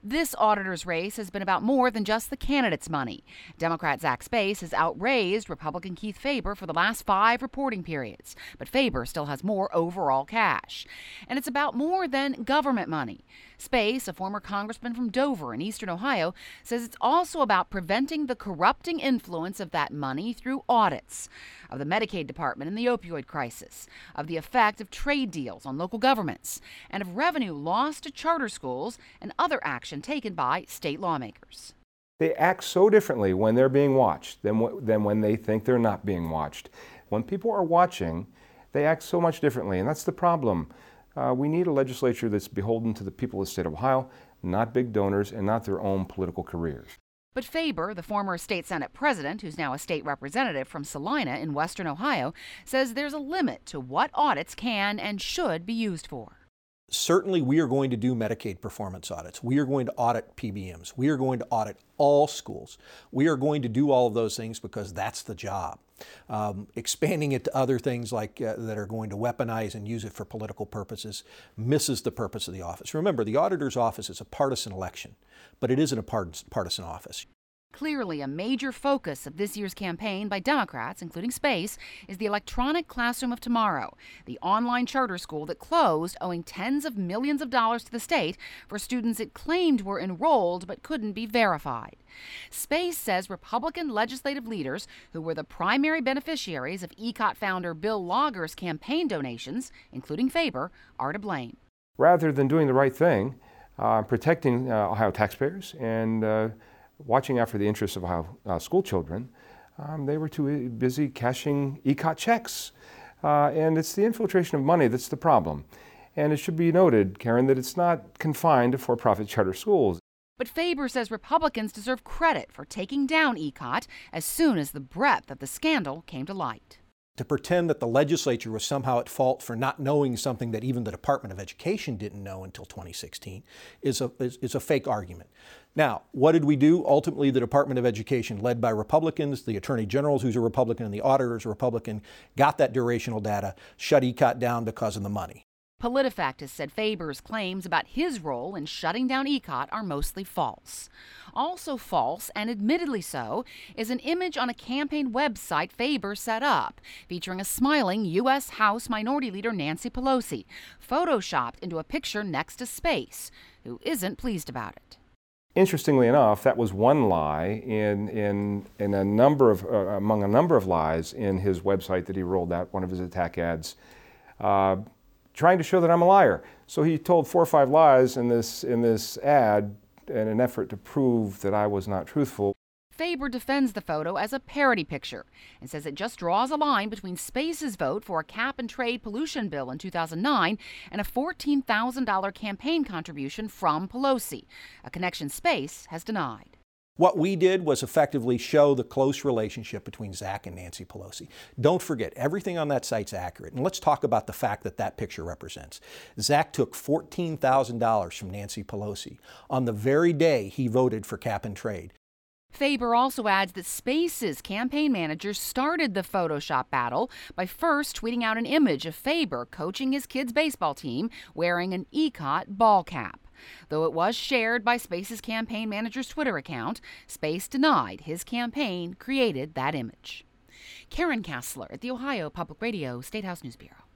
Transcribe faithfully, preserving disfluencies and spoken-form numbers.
This auditor's race has been about more than just the candidate's money. Democrat Zach Space has outraised Republican Keith Faber for the last five reporting periods, but Faber still has more overall cash. And it's about more than government money. Space, a former congressman from Dover in eastern Ohio, says it's also about preventing the corrupting influence of that money through audits of the Medicaid department in the opioid crisis, of the effect of trade deals on local governments, and of revenue lost to charter schools and other action taken by state lawmakers. They act so differently when they're being watched than, w- than when they think they're not being watched. When people are watching, they act so much differently, and that's the problem. Uh, we need a legislature that's beholden to the people of the state of Ohio, not big donors and not their own political careers. But Faber, the former state Senate president, who's now a state representative from Salina in western Ohio, says there's a limit to what audits can and should be used for. Certainly, we are going to do Medicaid performance audits. We are going to audit P B Ms. We are going to audit all schools. We are going to do all of those things because that's the job. Um, expanding it to other things like uh, that are going to weaponize and use it for political purposes misses the purpose of the office. Remember, the auditor's office is a partisan election, but it isn't a part- partisan office. Clearly, a major focus of this year's campaign by Democrats, including Space, is the electronic classroom of tomorrow, the online charter school that closed, owing tens of millions of dollars to the state for students it claimed were enrolled but couldn't be verified. Space says Republican legislative leaders, who were the primary beneficiaries of E C O T founder Bill Lager's campaign donations, including Faber, are to blame. Rather than doing the right thing, uh, protecting uh, Ohio taxpayers and uh, watching out for the interests of Ohio uh, school children, um, they were too busy cashing E C O T checks. Uh, and it's the infiltration of money that's the problem. And it should be noted, Karen, that it's not confined to for-profit charter schools. But Faber says Republicans deserve credit for taking down E C O T as soon as the breadth of the scandal came to light. To pretend that the legislature was somehow at fault for not knowing something that even the Department of Education didn't know until twenty sixteen is a, is, is a fake argument. Now, what did we do? Ultimately, the Department of Education, led by Republicans, the Attorney General, who's a Republican, and the auditor is a Republican, got that durational data, shut E C O T down because of the money. PolitiFact has said Faber's claims about his role in shutting down E C O T are mostly false. Also false, and admittedly so, is an image on a campaign website Faber set up, featuring a smiling U S House Minority Leader Nancy Pelosi, photoshopped into a picture next to Space, who isn't pleased about it. Interestingly enough, that was one lie in in in a number of uh, among a number of lies in his website that he rolled out, one of his attack ads, uh, trying to show that I'm a liar. So he told four or five lies in this in this ad in an effort to prove that I was not truthful. Faber defends the photo as a parody picture and says it just draws a line between Space's vote for a cap-and-trade pollution bill in two thousand nine and a fourteen thousand dollars campaign contribution from Pelosi, a connection Space has denied. What we did was effectively show the close relationship between Zach and Nancy Pelosi. Don't forget, everything on that site's accurate. And let's talk about the fact that that picture represents. Zach took fourteen thousand dollars from Nancy Pelosi on the very day he voted for cap and trade. Faber also adds that Space's campaign manager started the Photoshop battle by first tweeting out an image of Faber coaching his kids' baseball team wearing an E C O T ball cap. Though it was shared by Space's campaign manager's Twitter account, Space denied his campaign created that image. Karen Kassler at the Ohio Public Radio State House News Bureau.